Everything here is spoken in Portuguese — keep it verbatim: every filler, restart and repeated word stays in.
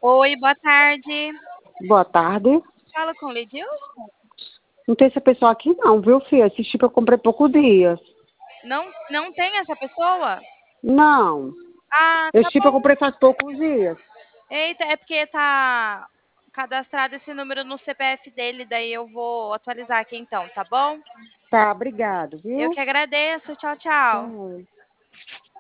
Oi, boa tarde. Boa tarde. Fala com Lidilson? Não tem essa pessoa aqui não, viu, filha? Esse chip eu comprei poucos dias. Não, não tem essa pessoa? Não. Ah, Esse tá chip eu bom. comprei faz poucos dias. Eita, é porque tá cadastrado esse número no C P F dele, daí eu vou atualizar aqui então, tá bom? Tá, obrigado, Eu viu? que agradeço. Tchau, tchau. Tchau.